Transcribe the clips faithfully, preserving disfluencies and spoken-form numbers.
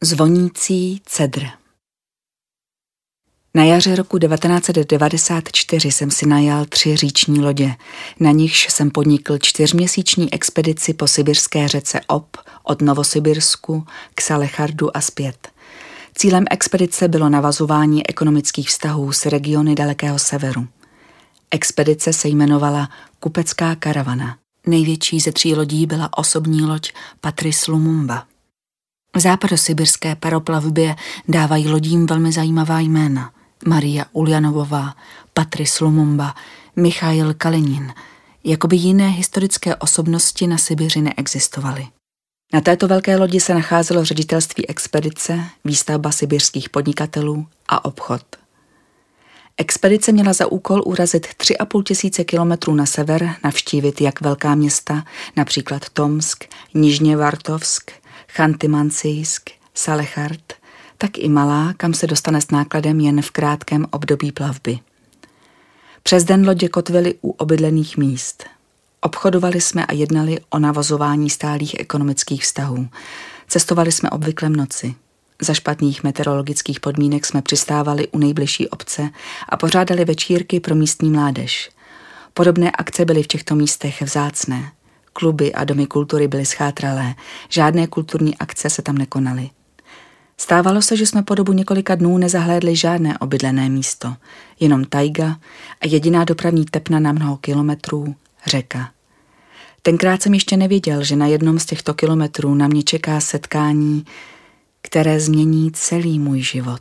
Zvonící cedr. Na jaře roku devatenáct set devadesát čtyři jsem si najal tři říční lodě, na nichž jsem podnikl čtyřměsíční expedici po sibirské řece Ob od Novosibirsku k Salechardu a zpět. Cílem expedice bylo navazování ekonomických vztahů s regiony dalekého severu. Expedice se jmenovala Kupecká karavana. Největší ze tří lodí byla osobní loď Patrice Lumumba. V západosibirské paroplavbě dávají lodím velmi zajímavá jména. Maria Uljanovová, Patrice Lumumba, Michail Kalinin. Jakoby jiné historické osobnosti na Sibiři neexistovaly. Na této velké lodi se nacházelo ředitelství expedice, výstavba sibirských podnikatelů a obchod. Expedice měla za úkol urazit tři a půl tisíce kilometrů na sever, navštívit jak velká města, například Tomsk, Nižněvartovsk, Chanty-Mansijsk, Salechard, tak i malá, kam se dostane s nákladem jen v krátkém období plavby. Přes den lodě kotvily u obydlených míst. Obchodovali jsme a jednali o navazování stálých ekonomických vztahů. Cestovali jsme obvykle v noci. Za špatných meteorologických podmínek jsme přistávali u nejbližší obce a pořádali večírky pro místní mládež. Podobné akce byly v těchto místech vzácné. Kluby a domy kultury byly schátralé, žádné kulturní akce se tam nekonaly. Stávalo se, že jsme po dobu několika dnů nezahlédli žádné obydlené místo, jenom tajga a jediná dopravní tepna na mnoho kilometrů, řeka. Tenkrát jsem ještě nevěděl, že na jednom z těchto kilometrů na mě čeká setkání, které změní celý můj život.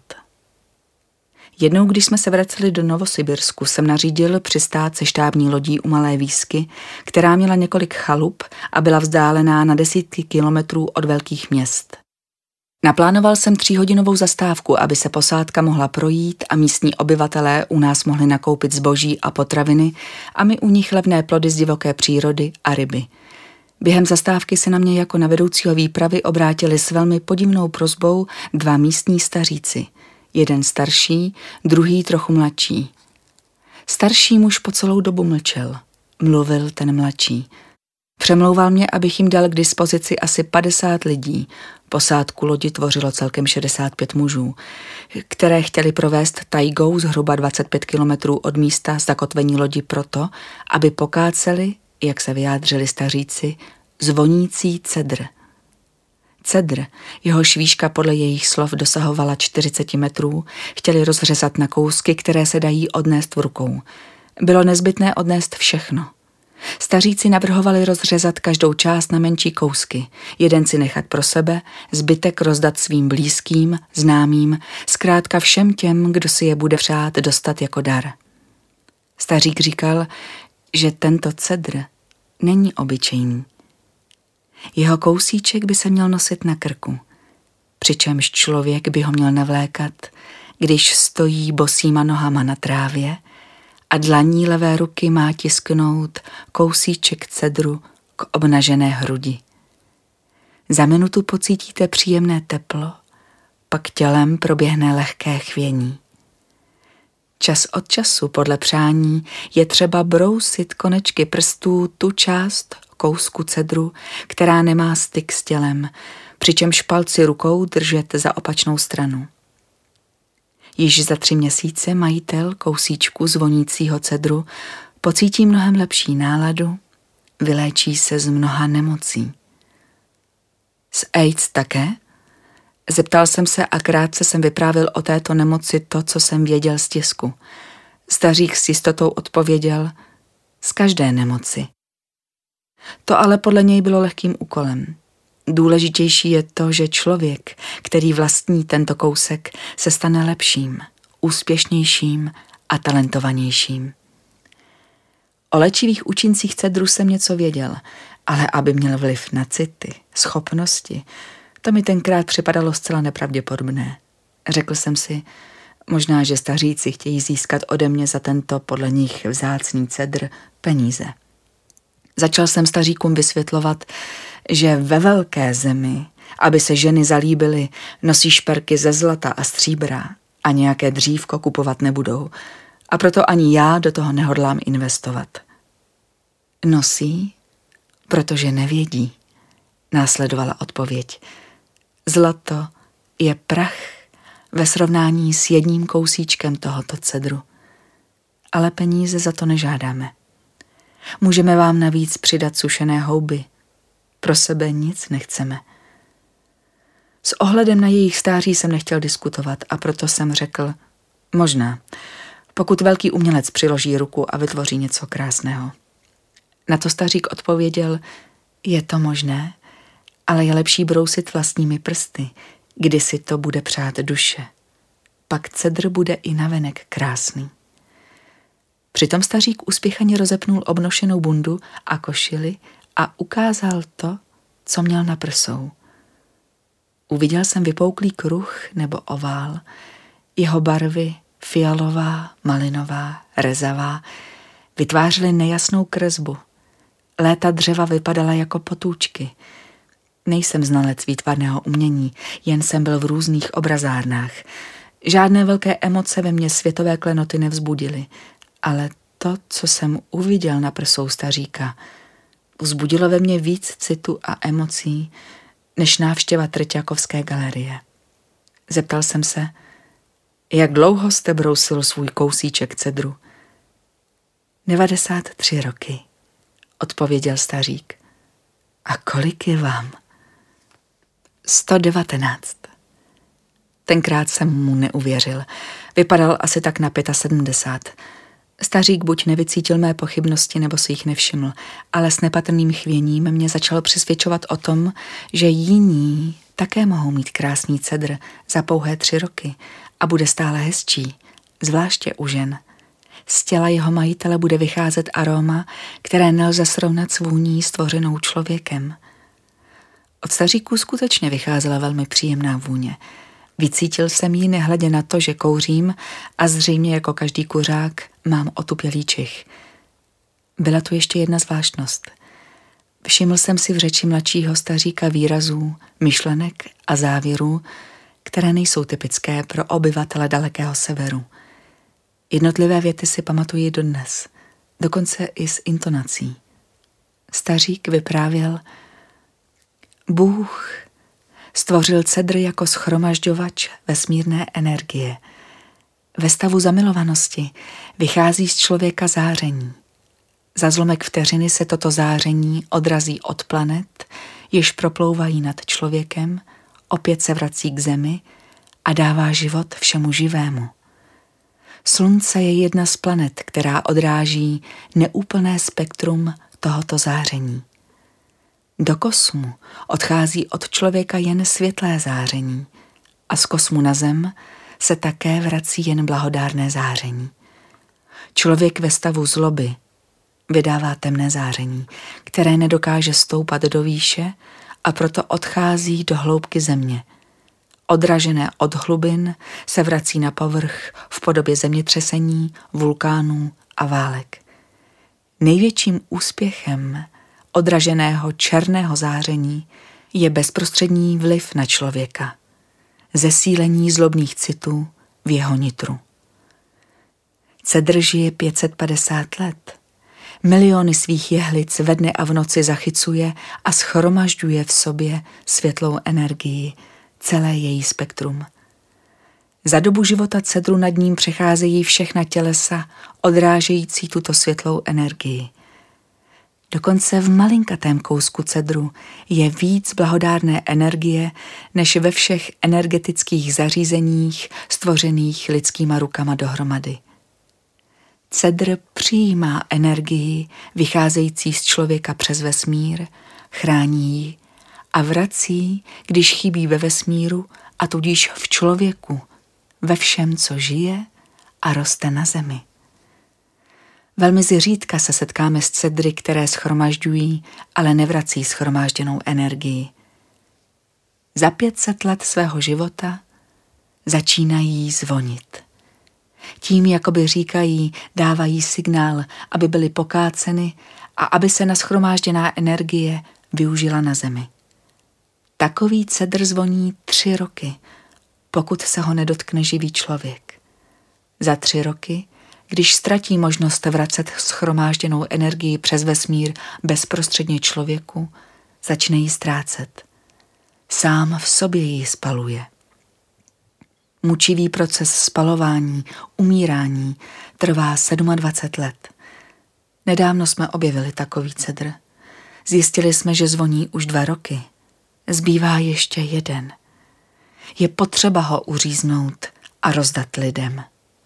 Jednou, když jsme se vraceli do Novosibirsku, jsem nařídil přistát se štábní lodí u malé výsky, která měla několik chalup a byla vzdálená na desítky kilometrů od velkých měst. Naplánoval jsem tříhodinovou zastávku, aby se posádka mohla projít a místní obyvatelé u nás mohli nakoupit zboží a potraviny a my u nich levné plody z divoké přírody a ryby. Během zastávky se na mě jako na vedoucího výpravy obrátili s velmi podivnou prosbou dva místní staříci. Jeden starší, druhý trochu mladší. Starší muž po celou dobu mlčel. Mluvil ten mladší. Přemlouval mě, abych jim dal k dispozici asi padesát lidí. Posádku lodi tvořilo celkem šedesát pět mužů, které chtěli provést tajgou zhruba dvacet pět kilometrů od místa zakotvení lodi proto, aby pokáceli, jak se vyjádřili staříci, zvonící cedr. Cedr, jehož výška podle jejich slov dosahovala čtyřicet metrů, chtěli rozřezat na kousky, které se dají odnést v rukou. Bylo nezbytné odnést všechno. Staříci navrhovali rozřezat každou část na menší kousky, jeden si nechat pro sebe, zbytek rozdat svým blízkým, známým, zkrátka všem těm, kdo si je bude přát dostat jako dar. Stařík říkal, že tento cedr není obyčejný. Jeho kousíček by se měl nosit na krku, přičemž člověk by ho měl navlékat, když stojí bosýma nohama na trávě a dlaní levé ruky má tisknout kousíček cedru k obnažené hrudi. Za minutu pocítíte příjemné teplo, pak tělem proběhne lehké chvění. Čas od času podle přání je třeba brousit konečky prstů tu část kousku cedru, která nemá styk s tělem, přičemž palci rukou držet za opačnou stranu. Již za tři měsíce majitel kousíčku zvonícího cedru pocítí mnohem lepší náladu, vyléčí se z mnoha nemocí. S AIDS také? Zeptal jsem se a krátce jsem vyprávěl o této nemoci to, co jsem věděl z tisku. Stařík s jistotou odpověděl, z každé nemoci. To ale podle něj bylo lehkým úkolem. Důležitější je to, že člověk, který vlastní tento kousek, se stane lepším, úspěšnějším a talentovanějším. O léčivých účincích cedru jsem něco věděl, ale aby měl vliv na city, schopnosti, to mi tenkrát připadalo zcela nepravděpodobné. Řekl jsem si, možná, že staříci chtějí získat ode mě za tento podle nich vzácný cedr peníze. Začal jsem staříkům vysvětlovat, že ve velké zemi, aby se ženy zalíbily, nosí šperky ze zlata a stříbra a nějaké dřívko kupovat nebudou. A proto ani já do toho nehodlám investovat. Nosí, protože nevědí, následovala odpověď. Zlato je prach ve srovnání s jedním kousíčkem tohoto cedru. Ale peníze za to nežádáme. Můžeme vám navíc přidat sušené houby. Pro sebe nic nechceme. S ohledem na jejich stáří jsem nechtěl diskutovat a proto jsem řekl, možná, pokud velký umělec přiloží ruku a vytvoří něco krásného. Na to stařík odpověděl, je to možné, ale je lepší brousit vlastními prsty, kdysi to bude přát duše. Pak cedr bude i navenek krásný. Přitom stařík uspěchaně rozepnul obnošenou bundu a košili a ukázal to, co měl na prsou. Uviděl jsem vypouklý kruh nebo ovál, jeho barvy fialová, malinová, rezavá, vytvářely nejasnou kresbu. Léta dřeva vypadala jako potůčky. Nejsem znalec výtvarného umění, jen jsem byl v různých obrazárnách. Žádné velké emoce ve mně světové klenoty nevzbudily, ale to, co jsem uviděl na prsou staříka, vzbudilo ve mně víc citu a emocí, než návštěva Treťákovské galerie. Zeptal jsem se, jak dlouho jste brousil svůj kousíček cedru? devadesát tři roky, odpověděl stařík. A kolik je vám? sto devatenáct. Tenkrát jsem mu neuvěřil. Vypadal asi tak na sedmdesát pět. Stařík buď nevycítil mé pochybnosti, nebo si jich nevšiml, ale s nepatrným chvěním mě začal přesvědčovat o tom, že jiní také mohou mít krásný cedr za pouhé tři roky a bude stále hezčí, zvláště u žen. Z těla jeho majitele bude vycházet aroma, které nelze srovnat s vůní stvořenou člověkem. Od staříků skutečně vycházela velmi příjemná vůně. Vycítil jsem ji nehledě na to, že kouřím a zřejmě jako každý kuřák mám otupělý čich. Byla tu ještě jedna zvláštnost. Všiml jsem si v řeči mladšího staříka výrazů, myšlenek a závěrů, které nejsou typické pro obyvatele dalekého severu. Jednotlivé věty si pamatuji dodnes, dokonce i s intonací. Stařík vyprávěl, Bůh stvořil cedr jako shromažďovač vesmírné energie. Ve stavu zamilovanosti vychází z člověka záření. Za zlomek vteřiny se toto záření odrazí od planet, jež proplouvají nad člověkem, opět se vrací k zemi a dává život všemu živému. Slunce je jedna z planet, která odráží neúplné spektrum tohoto záření. Do kosmu odchází od člověka jen světlé záření a z kosmu na zem se také vrací jen blahodárné záření. Člověk ve stavu zloby vydává temné záření, které nedokáže stoupat do výše a proto odchází do hloubky země. Odražené od hlubin se vrací na povrch v podobě zemětřesení, vulkánů a válek. Největším úspěchem odraženého černého záření je bezprostřední vliv na člověka, zesílení zlobných citů v jeho nitru. Cedr žije pět set padesát let. Miliony svých jehlic ve dne a v noci zachycuje a shromažďuje v sobě světlou energii, celé její spektrum. Za dobu života cedru nad ním přecházejí všechna tělesa odrážející tuto světlou energii. Dokonce v malinkatém kousku cedru je víc blahodárné energie, než ve všech energetických zařízeních stvořených lidskýma rukama dohromady. Cedr přijímá energii vycházející z člověka přes vesmír, chrání ji a vrací, když chybí ve vesmíru a tudíž v člověku, ve všem, co žije a roste na zemi. Velmi zřídka se setkáme s cedry, které shromažďují, ale nevrací shromážděnou energii. Za pět set let svého života začínají zvonit. Tím, jakoby říkají, dávají signál, aby byly pokáceny a aby se nashromážděná energie využila na zemi. Takový cedr zvoní tři roky, pokud se ho nedotkne živý člověk. Za tři roky, když ztratí možnost vracet shromážděnou energii přes vesmír bezprostředně člověku, začne ji ztrácet. Sám v sobě ji spaluje. Mučivý proces spalování, umírání trvá dvacet sedm let. Nedávno jsme objevili takový cedr. Zjistili jsme, že zvoní už dva roky. Zbývá ještě jeden. Je potřeba ho uříznout a rozdat lidem.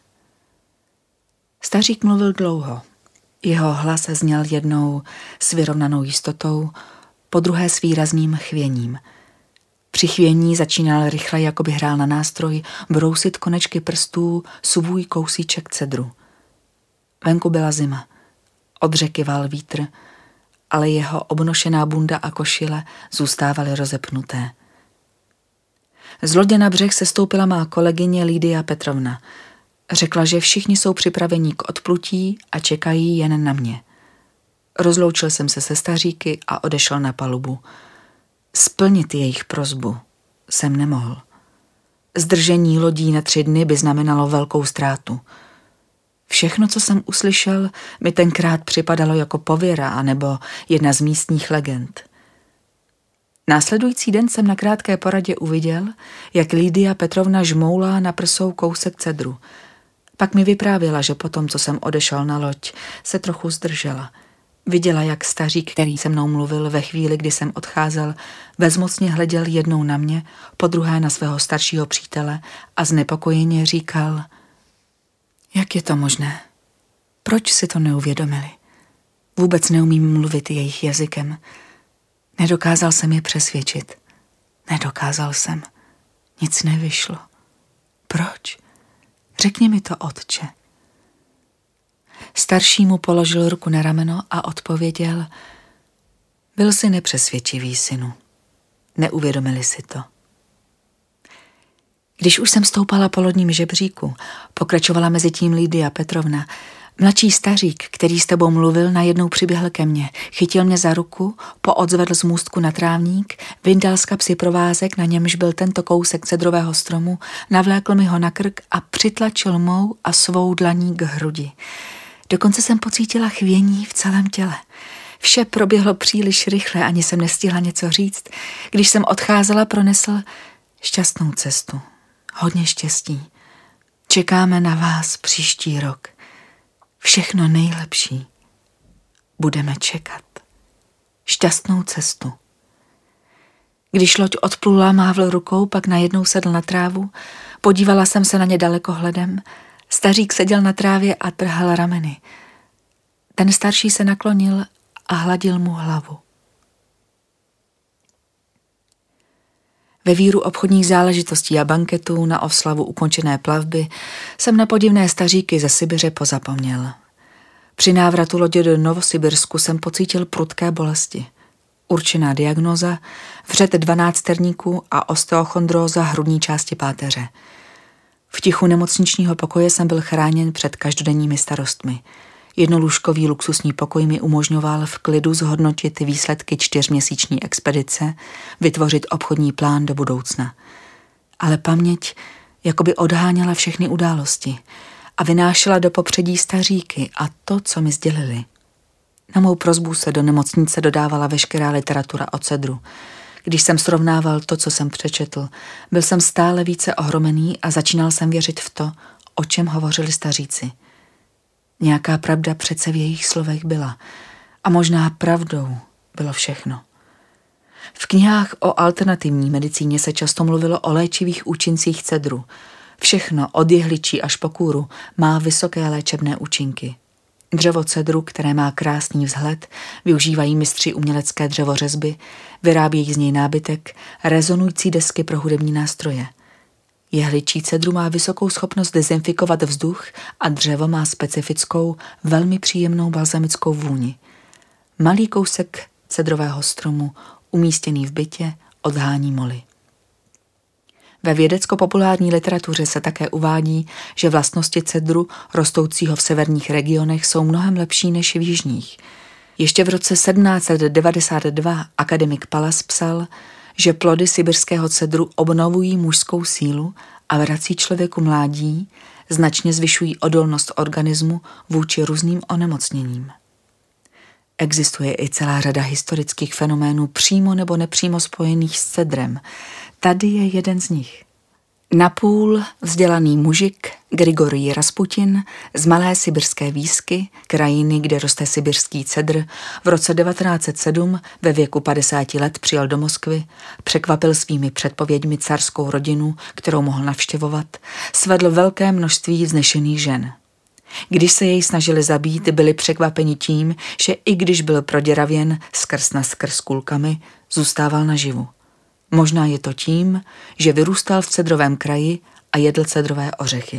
Stařík mluvil dlouho. Jeho hlas zněl jednou s vyrovnanou jistotou, po druhé s výrazným chvěním. Při chvění začínal rychle, jako by hrál na nástroj, brousit konečky prstů svůj kousíček cedru. Venku byla zima. Od řeky val vítr, ale jeho obnošená bunda a košile zůstávaly rozepnuté. Z lodě na břeh se stoupila má kolegyně Lídia Petrovna. Řekla, že všichni jsou připraveni k odplutí a čekají jen na mě. Rozloučil jsem se se staříky a odešel na palubu. Splnit jejich prosbu jsem nemohl. Zdržení lodí na tři dny by znamenalo velkou ztrátu. Všechno, co jsem uslyšel, mi tenkrát připadalo jako pověra anebo jedna z místních legend. Následující den jsem na krátké poradě uviděl, jak Lídia Petrovna žmoulá na prsou kousek cedru. Pak mi vyprávěla, že potom, co jsem odešel na loď, se trochu zdržela. Viděla, jak stařík, který se mnou mluvil ve chvíli, kdy jsem odcházel, bezmocně hleděl jednou na mě, podruhé na svého staršího přítele a znepokojeně říkal: jak je to možné? Proč si to neuvědomili? Vůbec neumím mluvit jejich jazykem. Nedokázal jsem je přesvědčit. Nedokázal jsem. Nic nevyšlo. Proč? Řekni mi to, otče. Starší mu položil ruku na rameno a odpověděl: byl jsi nepřesvědčivý, synu. Neuvědomili si to. Když už jsem stoupala po lodním žebříku, pokračovala mezi tím Lídia Petrovna, mladší stařík, který s tebou mluvil, najednou přiběhl ke mně, chytil mě za ruku, poodzvedl z můstku na trávník, vyndal z kapsy provázek, na němž byl tento kousek cedrového stromu, navlékl mi ho na krk a přitlačil mou a svou dlaní k hrudi. Dokonce jsem pocítila chvění v celém těle. Vše proběhlo příliš rychle, ani jsem nestihla něco říct. Když jsem odcházela, pronesl: šťastnou cestu. Hodně štěstí. Čekáme na vás příští rok. Všechno nejlepší. Budeme čekat. Šťastnou cestu. Když loď odplula, mávl rukou, pak najednou sedl na trávu. Podívala jsem se na ně dalekohledem. Stařík seděl na trávě a trhal rameny. Ten starší se naklonil a hladil mu hlavu. Ve víru obchodních záležitostí a banketů na oslavu ukončené plavby jsem na podivné staříky ze Sibiře pozapomněl. Při návratu lodě do Novosibirsku jsem pocítil prudké bolesti. Určená diagnóza, vřet dvanácterníků a osteochondróza hrudní části páteře. V tichu nemocničního pokoje jsem byl chráněn před každodenními starostmi. Jednolůžkový luxusní pokoj mi umožňoval v klidu zhodnotit výsledky čtyřměsíční expedice, vytvořit obchodní plán do budoucna. Ale paměť jakoby odháněla všechny události a vynášela do popředí staříky a to, co mi sdělili. Na mou prosbu se do nemocnice dodávala veškerá literatura o cedru. Když jsem srovnával to, co jsem přečetl, byl jsem stále více ohromený a začínal jsem věřit v to, o čem hovořili staříci. Nějaká pravda přece v jejich slovech byla a možná pravdou bylo všechno. V knihách o alternativní medicíně se často mluvilo o léčivých účincích cedru. Všechno od jehličí až po kůru má vysoké léčebné účinky. Dřevo cedru, které má krásný vzhled, využívají mistři umělecké dřevořezby, vyrábějí z něj nábytek, rezonující desky pro hudební nástroje. Jehličí cedru má vysokou schopnost dezinfikovat vzduch a dřevo má specifickou, velmi příjemnou balzamickou vůni. Malý kousek cedrového stromu, umístěný v bytě, odhání moly. Ve vědecko-populární literatuře se také uvádí, že vlastnosti cedru, rostoucího v severních regionech, jsou mnohem lepší než v jižních. Ještě v roce sedmnáct set devadesát dva akademik Pallas psal, že plody sibirského cedru obnovují mužskou sílu a vrací člověku mládí, značně zvyšují odolnost organismu vůči různým onemocněním. Existuje i celá řada historických fenoménů přímo nebo nepřímo spojených s cedrem. Tady je jeden z nich. Napůl vzdělaný mužik Grigorij Rasputin z malé sibirské výsky, krajiny, kde roste sibirský cedr, v roce devatenáct set sedm ve věku padesáti let přijel do Moskvy, překvapil svými předpověďmi carskou rodinu, kterou mohl navštěvovat, svedl velké množství vznešených žen. Když se jej snažili zabít, byli překvapeni tím, že i když byl proděravěn skrz na skrz kulkami, zůstával naživu. Možná je to tím, že vyrůstal v cedrovém kraji a jedl cedrové ořechy.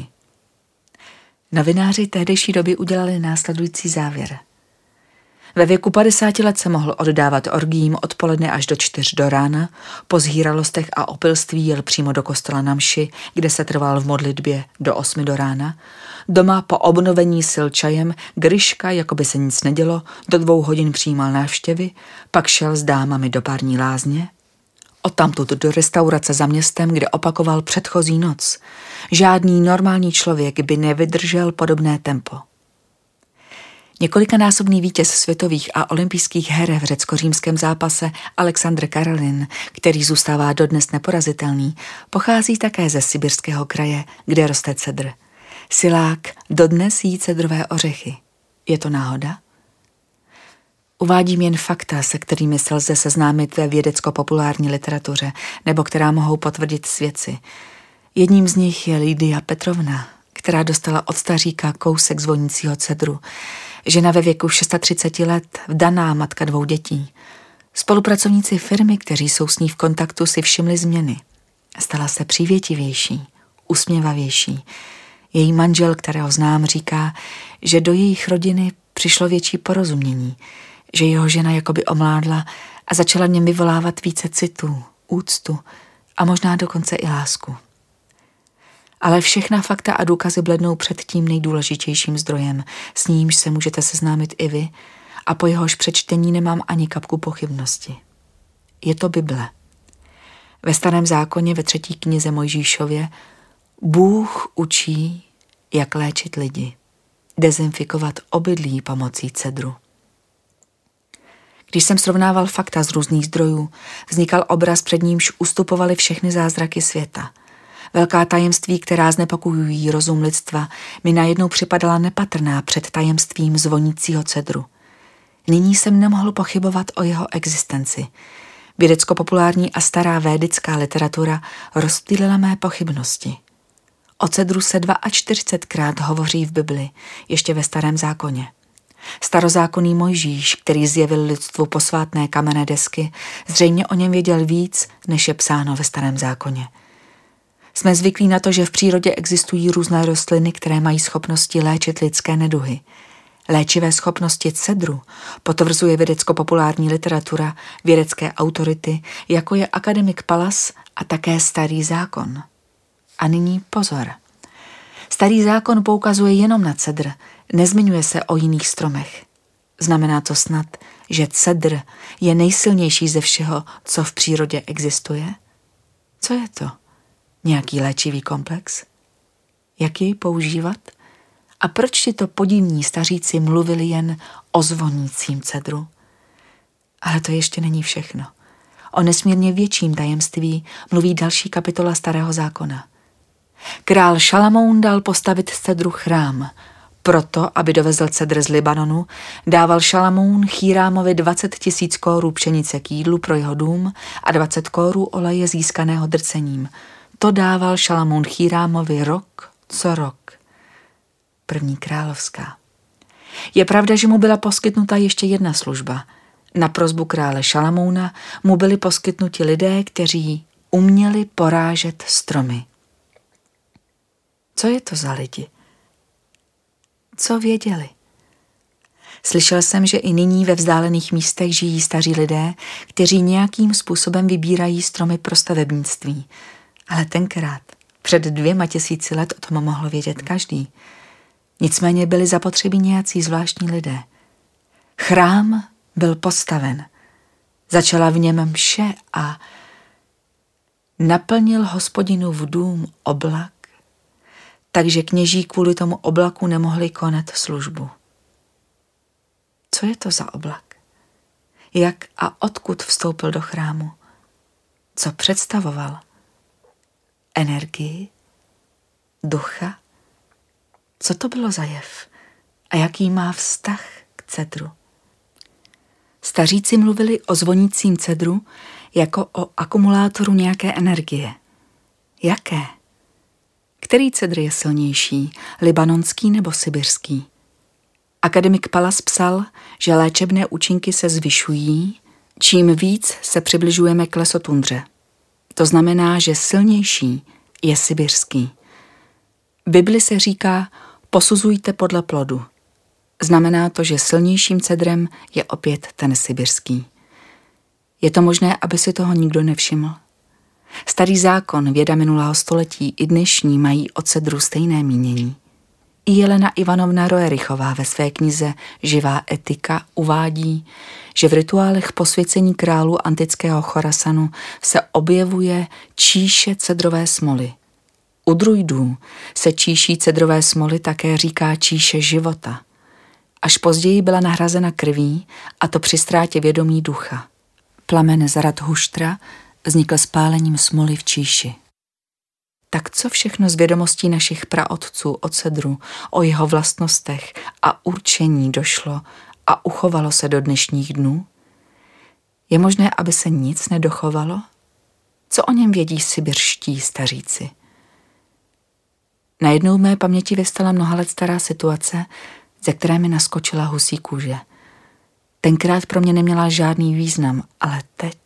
Novináři tehdejší doby udělali následující závěr. Ve věku padesáti let se mohl oddávat orgiím odpoledne až do čtyř do rána, po zhýralostech a opilství jel přímo do kostela na mši, kde se trval v modlitbě do osmi do rána. Doma po obnovení sil čajem Gryška, jako by se nic nedělo, do dvou hodin přijímal návštěvy, pak šel s dámami do pární lázně, odtamtud do restaurace za městem, kde opakoval předchozí noc. Žádný normální člověk by nevydržel podobné tempo. Několikanásobný vítěz světových a olympijských her v řecko-římském zápase Alexandr Karelin, který zůstává dodnes neporazitelný, pochází také ze sibirského kraje, kde roste cedr. Silák dodnes jí cedrové ořechy. Je to náhoda? Uvádím jen fakta, se kterými se lze seznámit ve vědecko-populární literatuře, nebo která mohou potvrdit svědci. Jedním z nich je Lidia Petrovna, která dostala od staříka kousek zvonícího cedru. Žena ve věku třicet šest let, vdaná matka dvou dětí. Spolupracovníci firmy, kteří jsou s ní v kontaktu, si všimli změny. Stala se přívětivější, usměvavější. Její manžel, kterého znám, říká, že do jejich rodiny přišlo větší porozumění, že jeho žena jakoby omládla a začala v něm vyvolávat více citu, úctu a možná dokonce i lásku. Ale všechna fakta a důkazy blednou před tím nejdůležitějším zdrojem, s nímž se můžete seznámit i vy a po jehož přečtení nemám ani kapku pochybnosti. Je to Bible. Ve Starém zákoně ve třetí knize Mojžíšově Bůh učí, jak léčit lidi, dezinfikovat obydlí pomocí cedru. Když jsem srovnával fakta z různých zdrojů, vznikal obraz, před nímž ustupovaly všechny zázraky světa. Velká tajemství, která znepokojují rozum lidstva, mi najednou připadala nepatrná před tajemstvím zvonícího cedru. Nyní jsem nemohl pochybovat o jeho existenci. Vědecko-populární a stará védická literatura rozptýlila mé pochybnosti. O cedru se čtyřicetkrát hovoří v Bibli, ještě ve Starém zákoně. Starozákonný Mojžíš, který zjevil lidstvu posvátné kamenné desky, zřejmě o něm věděl víc, než je psáno ve Starém zákoně. Jsme zvyklí na to, že v přírodě existují různé rostliny, které mají schopnosti léčit lidské neduhy. Léčivé schopnosti cedru potvrzuje vědecko-populární literatura, vědecké autority, jako je akademik Pallas a také Starý zákon. A nyní pozor. Starý zákon poukazuje jenom na cedr, nezmiňuje se o jiných stromech. Znamená to snad, že cedr je nejsilnější ze všeho, co v přírodě existuje? Co je to? Nějaký léčivý komplex? Jak jej používat? A proč ti to podivní staříci mluvili jen o zvonícím cedru? Ale to ještě není všechno. O nesmírně větším tajemství mluví další kapitola Starého zákona. Král Šalamoun dal postavit z cedru chrám. Proto, aby dovezl cedr z Libanonu, dával Šalamoun Chýrámovi dvacet tisíc kórů pšenice k jídlu pro jeho dům a dvacet kórů oleje získaného drcením. To dával Šalamoun Chýrámovi rok co rok. První královská. Je pravda, že mu byla poskytnuta ještě jedna služba. Na prosbu krále Šalamouna mu byli poskytnuti lidé, kteří uměli porážet stromy. Co je to za lidi? Co věděli? Slyšel jsem, že i nyní ve vzdálených místech žijí staří lidé, kteří nějakým způsobem vybírají stromy pro stavebnictví. Ale tenkrát, před dvěma tisíci let, o tom mohl vědět každý. Nicméně byli zapotřebí nějací zvláštní lidé. Chrám byl postaven. Začala v něm mše a naplnil Hospodinův dům oblak, takže kněží kvůli tomu oblaku nemohli konat službu. Co je to za oblak? Jak a odkud vstoupil do chrámu? Co představoval? energii, ducha? Co to bylo za jev a jaký má vztah k cedru? Staříci mluvili o zvonícím cedru jako o akumulátoru nějaké energie. Jaké? Který cedr je silnější, libanonský nebo sibirský? Akademik Palas psal, že léčebné účinky se zvyšují, čím víc se přibližujeme k lesotundře. To znamená, že silnější je sibirský. V Bibli se říká, posuzujte podle plodu. Znamená to, že silnějším cedrem je opět ten sibirský. Je to možné, aby si toho nikdo nevšiml? Starý zákon, věda minulého století i dnešní mají o cedru stejné mínění. I Jelena Ivanovna Roerichová ve své knize Živá etika uvádí, že v rituálech posvěcení králů antického Chorasanu se objevuje číše cedrové smoly. U druidů se číší cedrové smoly také říká číše života. Až později byla nahrazena krví, a to při ztrátě vědomí ducha. Plamen Zarathuštra vznikl spálením smoly v číši. Tak co všechno z vědomostí našich praotců o cedru, o jeho vlastnostech a určení došlo a uchovalo se do dnešních dnů? Je možné, aby se nic nedochovalo? Co o něm vědí sibirští staříci? Najednou v mé paměti vystala mnoha let stará situace, ze které mi naskočila husí kůže. Tenkrát pro mě neměla žádný význam, ale teď...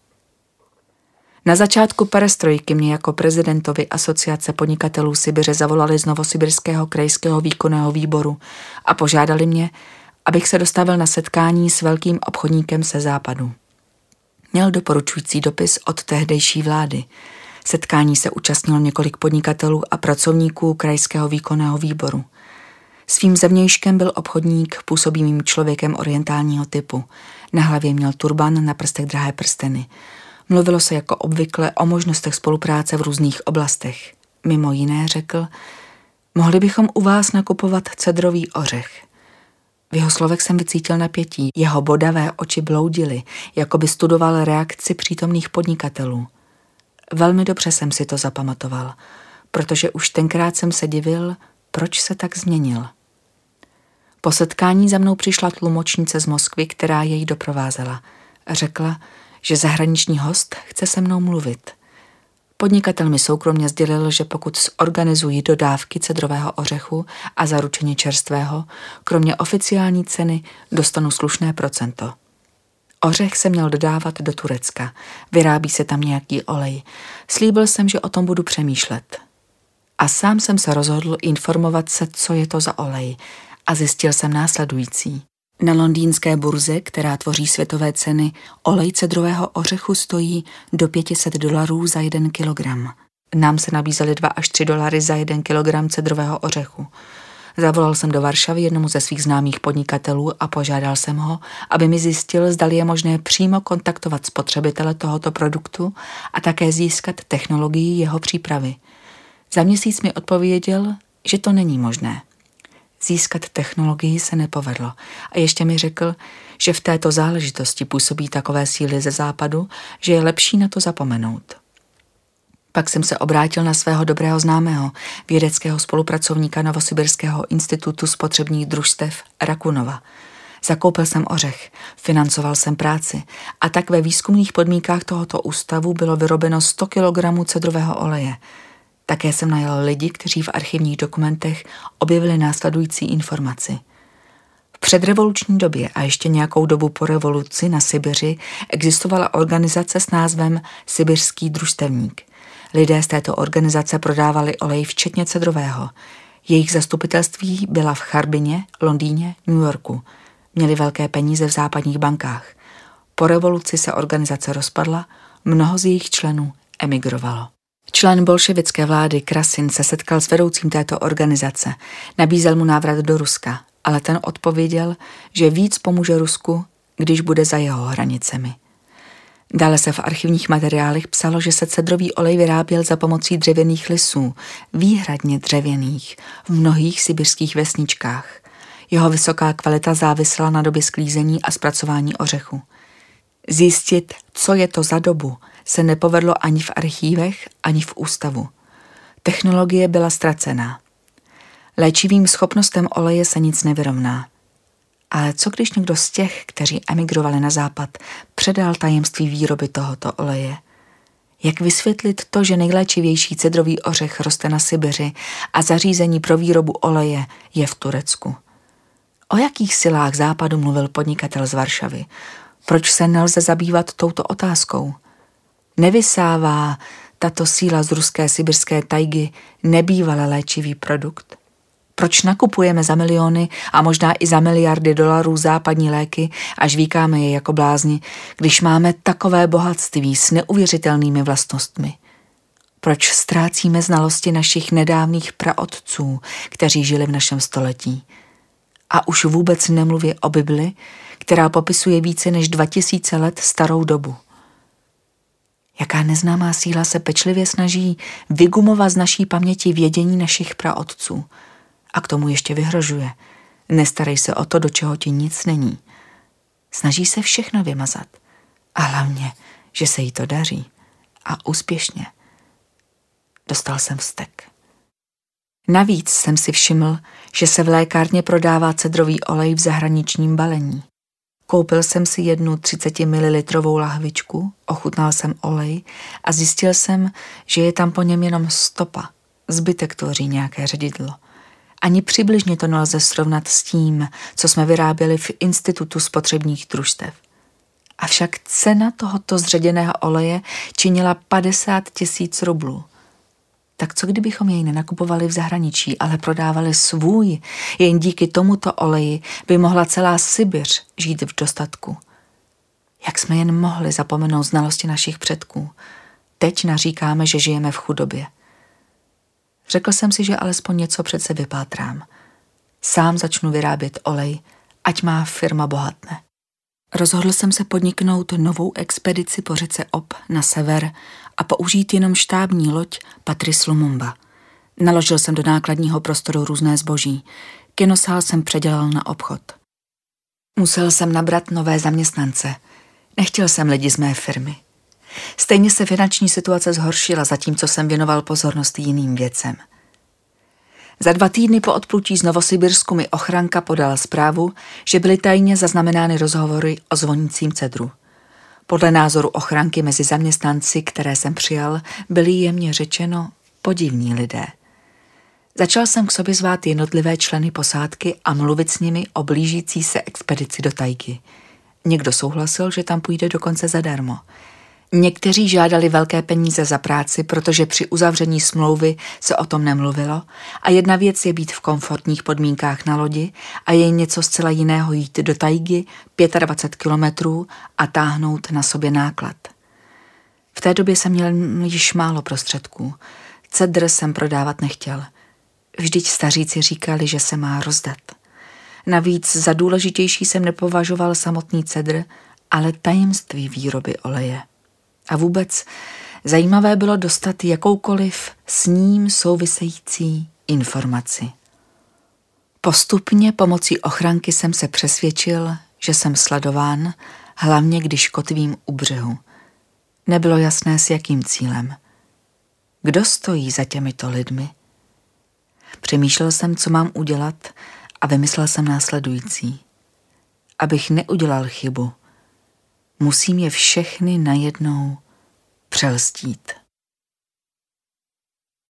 Na začátku perestrojky mě jako prezidentovi Asociace podnikatelů Sibiře zavolali z Novosibirského krajského výkonného výboru a požádali mě, abych se dostavil na setkání s velkým obchodníkem se západu. Měl doporučující dopis od tehdejší vlády. Setkání se účastnilo několik podnikatelů a pracovníků krajského výkonného výboru. Svým zevnějškem byl obchodník působivým člověkem orientálního typu. Na hlavě měl turban, na prstech drahé prsteny. Mluvilo se jako obvykle o možnostech spolupráce v různých oblastech. Mimo jiné řekl, mohli bychom u vás nakupovat cedrový ořech. V jeho slovech jsem vycítil napětí, jeho bodavé oči bloudily, jako by studoval reakci přítomných podnikatelů. Velmi dobře jsem si to zapamatoval, protože už tenkrát jsem se divil, proč se tak změnil. Po setkání za mnou přišla tlumočnice z Moskvy, která jej doprovázela. Řekla, že zahraniční host chce se mnou mluvit. Podnikatel mi soukromně sdělil, že pokud zorganizují dodávky cedrového ořechu a zaručeně čerstvého, kromě oficiální ceny dostanu slušné procento. Ořech se měl dodávat do Turecka. Vyrábí se tam nějaký olej. Slíbil jsem, že o tom budu přemýšlet. A sám jsem se rozhodl informovat se, co je to za olej. A zjistil jsem následující. Na londýnské burze, která tvoří světové ceny, olej cedrového ořechu stojí do pět set dolarů za jeden kilogram. Nám se nabízely dva až tři dolary za jeden kilogram cedrového ořechu. Zavolal jsem do Varšavy jednomu ze svých známých podnikatelů a požádal jsem ho, aby mi zjistil, zdali je možné přímo kontaktovat spotřebitele tohoto produktu a také získat technologii jeho přípravy. Za měsíc mi odpověděl, že to není možné. Získat technologii se nepovedlo a ještě mi řekl, že v této záležitosti působí takové síly ze západu, že je lepší na to zapomenout. Pak jsem se obrátil na svého dobrého známého, vědeckého spolupracovníka Novosibirského institutu spotřebních družstev Rakunova. Zakoupil jsem ořech, financoval jsem práci a tak ve výzkumných podmínkách tohoto ústavu bylo vyrobeno sto kilogramů cedrového oleje. Také jsem najal lidi, kteří v archivních dokumentech objevili následující informaci. V předrevoluční době a ještě nějakou dobu po revoluci na Sibiři existovala organizace s názvem Sibirský družstevník. Lidé z této organizace prodávali olej včetně cedrového. Jejich zastupitelství byla v Charbině, Londýně, New Yorku. Měli velké peníze v západních bankách. Po revoluci se organizace rozpadla, mnoho z jejich členů emigrovalo. Člen bolševické vlády Krasin se setkal s vedoucím této organizace. Nabízel mu návrat do Ruska, ale ten odpověděl, že víc pomůže Rusku, když bude za jeho hranicemi. Dále se v archivních materiálech psalo, že se cedrový olej vyráběl za pomocí dřevěných lisů, výhradně dřevěných, v mnohých sibirských vesničkách. Jeho vysoká kvalita závisela na době sklízení a zpracování ořechu. Zjistit, co je to za dobu, se nepovedlo ani v archívech, ani v ústavu. Technologie byla ztracená. Léčivým schopnostem oleje se nic nevyrovná. Ale co když někdo z těch, kteří emigrovali na západ, předal tajemství výroby tohoto oleje? Jak vysvětlit to, že nejléčivější cedrový ořech roste na Sibiři a zařízení pro výrobu oleje je v Turecku? O jakých silách západu mluvil podnikatel z Varšavy? Proč se nelze zabývat touto otázkou? Nevysává tato síla z ruské sibirské tajgy nebývalé léčivý produkt? Proč nakupujeme za miliony a možná i za miliardy dolarů západní léky a žvíkáme je jako blázni, když máme takové bohatství s neuvěřitelnými vlastnostmi? Proč ztrácíme znalosti našich nedávných praotců, kteří žili v našem století? A už vůbec nemluvě o Bibli, která popisuje více než dva tisíce let starou dobu. Jaká neznámá síla se pečlivě snaží vygumovat z naší paměti vědění našich praotců. A k tomu ještě vyhrožuje. Nestarej se o to, do čeho ti nic není. Snaží se všechno vymazat. A hlavně, že se jí to daří. A úspěšně. Dostal jsem vztek. Navíc jsem si všiml, že se v lékárně prodává cedrový olej v zahraničním balení. Koupil jsem si jednu třicet mililitrů lahvičku, ochutnal jsem olej a zjistil jsem, že je tam po něm jenom stopa. Zbytek tvoří nějaké ředidlo. Ani přibližně to nelze srovnat s tím, co jsme vyráběli v Institutu spotřebních družstev. Avšak cena tohoto zředěného oleje činila padesát tisíc rublů. Tak co kdybychom jej nenakupovali v zahraničí, ale prodávali svůj? Jen díky tomuto oleji by mohla celá Sibiř žít v dostatku. Jak jsme jen mohli zapomenout znalosti našich předků? Teď naříkáme, že žijeme v chudobě. Řekl jsem si, že alespoň něco přece vypátrám. Sám začnu vyrábět olej, ať má firma bohatne. Rozhodl jsem se podniknout novou expedici po řece Ob na sever a použít jenom štábní loď Patrice Lumumba. Naložil jsem do nákladního prostoru různé zboží. Kinosál jsem předělal na obchod. Musel jsem nabrat nové zaměstnance. Nechtěl jsem lidi z mé firmy. Stejně se finanční situace zhoršila, zatímco jsem věnoval pozornost jiným věcem. Za dva týdny po odplutí z Novosibirsku mi ochranka podala zprávu, že byly tajně zaznamenány rozhovory o zvonícím cedru. Podle názoru ochranky mezi zaměstnanci, které jsem přijal, byli jemně řečeno podivní lidé. Začal jsem k sobě zvát jednotlivé členy posádky a mluvit s nimi o blížící se expedici do tajgy. Někdo souhlasil, že tam půjde dokonce zadarmo. Někteří žádali velké peníze za práci, protože při uzavření smlouvy se o tom nemluvilo a jedna věc je být v komfortních podmínkách na lodi a je něco zcela jiného jít do tajgy dvacet pět kilometrů a táhnout na sobě náklad. V té době jsem měl již málo prostředků. Cedr jsem prodávat nechtěl. Vždyť staříci říkali, že se má rozdat. Navíc za důležitější jsem nepovažoval samotný cedr, ale tajemství výroby oleje. A vůbec zajímavé bylo dostat jakoukoliv s ním související informaci. Postupně pomocí ochranky jsem se přesvědčil, že jsem sledován, hlavně když kotvím u břehu. Nebylo jasné, s jakým cílem. Kdo stojí za těmito lidmi? Přemýšlel jsem, co mám udělat a vymyslel jsem následující. Abych neudělal chybu, musím je všechny najednou přelstít.